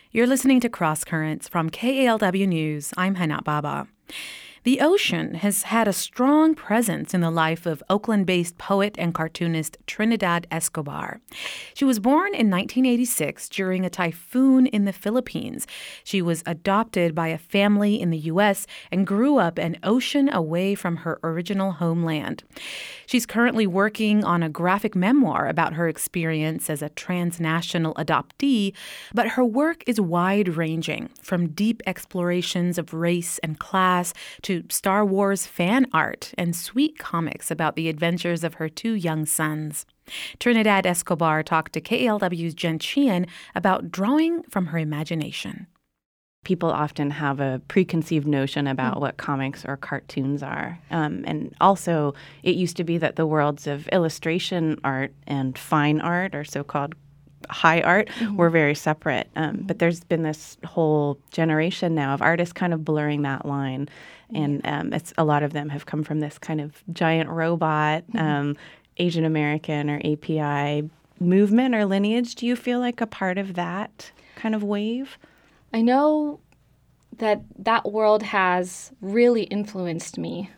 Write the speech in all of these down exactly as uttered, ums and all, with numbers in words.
You're listening to Cross Currents from K A L W News. I'm Hana Baba. The ocean has had a strong presence in the life of Oakland-based poet and cartoonist Trinidad Escobar. She was born in nineteen eighty-six during a typhoon in the Philippines. She was adopted by a family in the U S and grew up an ocean away from her original homeland. She's currently working on a graphic memoir about her experience as a transnational adoptee, but her work is wide-ranging, from deep explorations of race and class to Star Wars fan art and sweet comics about the adventures of her two young sons. Trinidad Escobar talked to K A L W's Jen Sheehan about drawing from her imagination. People often have a preconceived notion about mm. what comics or cartoons are. Um, and also, it used to be that the worlds of illustration art and fine art, or so-called high art, mm-hmm. were very separate. Um, but there's been this whole generation now of artists kind of blurring that line. And um, it's a lot of them have come from this kind of giant robot, mm-hmm. um, Asian American or A P I movement or lineage. Do you feel like a part of that kind of wave? I know that that world has really influenced me.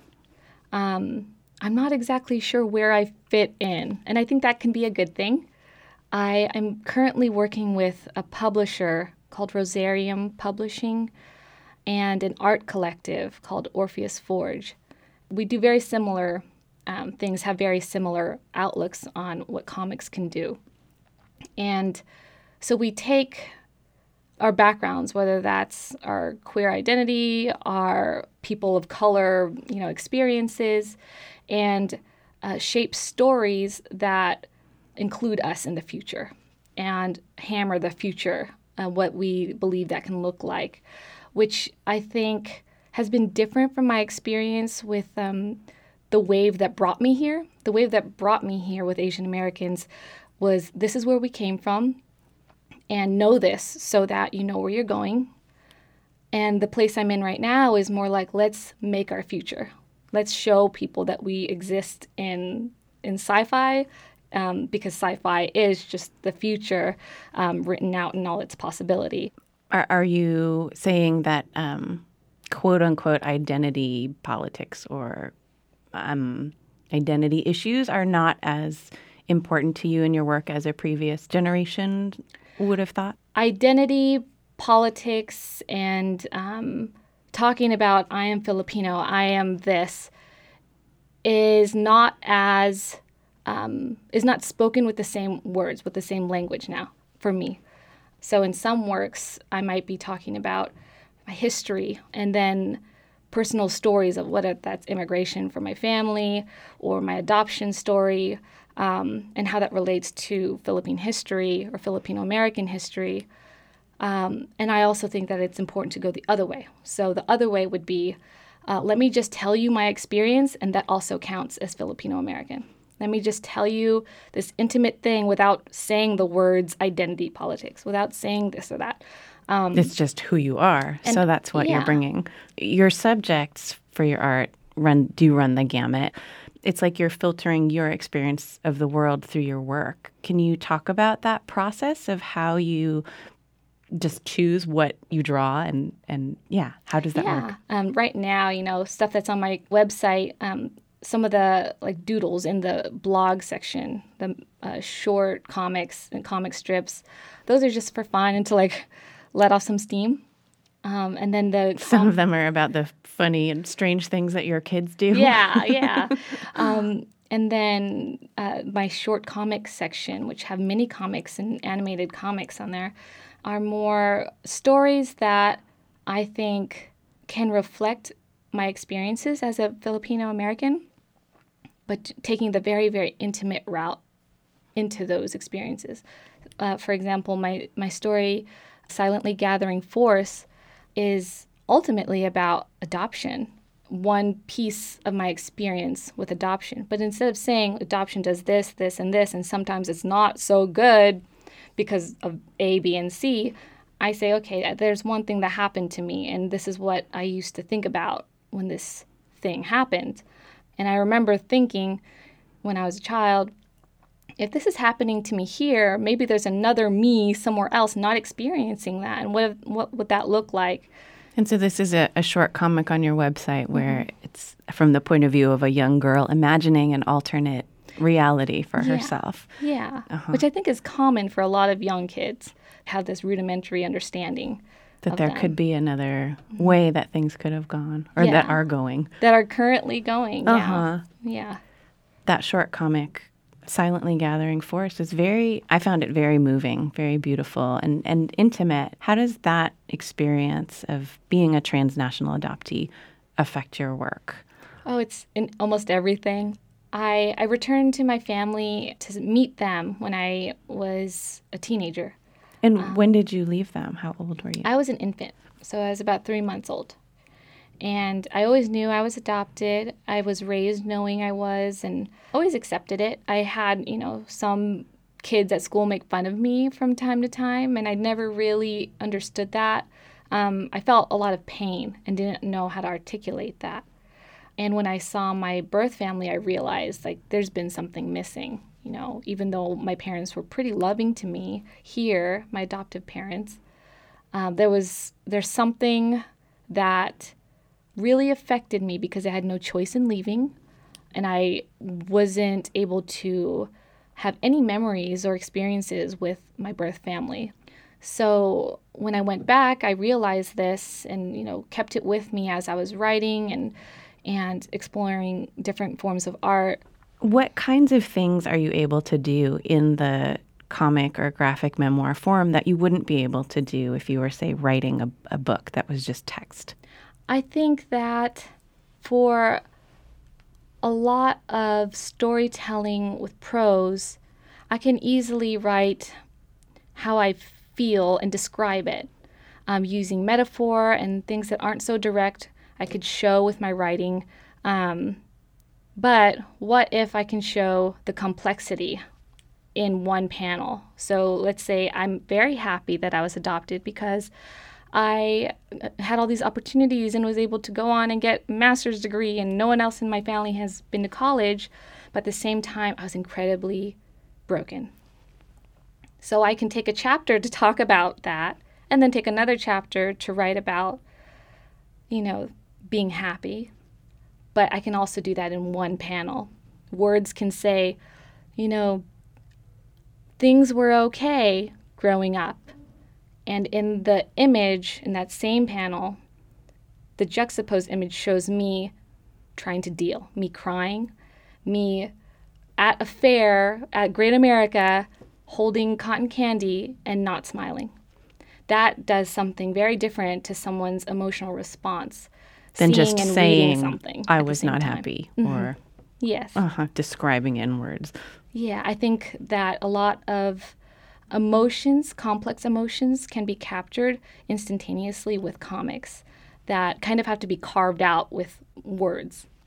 Um, I'm not exactly sure where I fit in, and I think that can be a good thing. I am currently working with a publisher called Rosarium Publishing and an art collective called Orpheus Forge. We do very similar um, things, have very similar outlooks on what comics can do. And so we take our backgrounds, whether that's our queer identity, our people of color, you know, experiences, and uh, shape stories that include us in the future and hammer the future, uh, what we believe that can look like, which I think has been different from my experience with um, the wave that brought me here. The wave that brought me here with Asian Americans was, this is where we came from, and know this so that you know where you're going. And the place I'm in right now is more like, let's make our future. Let's show people that we exist in in sci-fi, um, because sci-fi is just the future um, written out in all its possibility. Are, are you saying that um, quote-unquote identity politics or um, identity issues are not as important to you in your work as a previous generation would have thought? Identity, politics, and um, talking about I am Filipino, I am this, is not as, um, is not spoken with the same words, with the same language now for me. So in some works, I might be talking about my history and then personal stories of whether that's immigration for my family or my adoption story, Um, and how that relates to Philippine history or Filipino-American history. Um, and I also think that it's important to go the other way. So the other way would be, uh, let me just tell you my experience, and that also counts as Filipino-American. Let me just tell you this intimate thing without saying the words identity politics, without saying this or that. Um, it's just who you are, and, so that's what yeah. you're bringing. Your subjects for your art run do run the gamut. It's like you're filtering your experience of the world through your work. Can you talk about that process of how you just choose what you draw and, and yeah, how does that yeah. work? Um, right now, you know, stuff that's on my website, um, some of the like doodles in the blog section, the uh, short comics and comic strips, those are just for fun and to like let off some steam. Um, and then the some um, of them are about the funny and strange things that your kids do. Yeah, yeah. um, and then uh, my short comics section, which have mini comics and animated comics on there, are more stories that I think can reflect my experiences as a Filipino American, but taking the very, very intimate route into those experiences. Uh, for example, my my story, Silently Gathering Force, is ultimately about adoption, one piece of my experience with adoption. But instead of saying adoption does this, this, and this, and sometimes it's not so good because of A, B, and C, I say, okay, there's one thing that happened to me, and this is what I used to think about when this thing happened. And I remember thinking when I was a child, if this is happening to me here, maybe there's another me somewhere else not experiencing that. And what what would that look like? And so this is a, a short comic on your website where mm-hmm. it's from the point of view of a young girl imagining an alternate reality for yeah. herself. Yeah, uh-huh. which I think is common for a lot of young kids, have this rudimentary understanding. That there them. could be another way that things could have gone, or yeah. that are going. That are currently going, uh-huh. yeah. Yeah. That short comic, Silently Gathering Force, is very, I found it very moving, very beautiful and, and intimate. How does that experience of being a transnational adoptee affect your work? Oh, it's in almost everything. I, I returned to my family to meet them when I was a teenager. And um, when did you leave them? How old were you? I was an infant, so I was about three months old. And I always knew I was adopted. I was raised knowing I was and always accepted it. I had, you know, some kids at school make fun of me from time to time, and I never really understood that. Um, I felt a lot of pain and didn't know how to articulate that. And when I saw my birth family, I realized, like, there's been something missing. You know, even though my parents were pretty loving to me here, my adoptive parents, um, there was there's something that really affected me because I had no choice in leaving, and I wasn't able to have any memories or experiences with my birth family. So when I went back, I realized this and, you know, kept it with me as I was writing and and exploring different forms of art. What kinds of things are you able to do in the comic or graphic memoir form that you wouldn't be able to do if you were, say, writing a, a book that was just text? I think that for a lot of storytelling with prose, I can easily write how I feel and describe it um, using metaphor and things that aren't so direct. I could show with my writing. Um, but what if I can show the complexity in one panel? So let's say I'm very happy that I was adopted because I had all these opportunities and was able to go on and get a master's degree, and no one else in my family has been to college. But at the same time, I was incredibly broken. So I can take a chapter to talk about that and then take another chapter to write about, you know, being happy. But I can also do that in one panel. Words can say, you know, things were okay growing up. And in the image, in that same panel, the juxtaposed image shows me trying to deal, me crying, me at a fair at Great America holding cotton candy and not smiling. That does something very different to someone's emotional response than just and saying something I was not time. happy mm-hmm. or yes, uh-huh, describing in words. Yeah, I think that a lot of emotions, complex emotions, can be captured instantaneously with comics that kind of have to be carved out with words.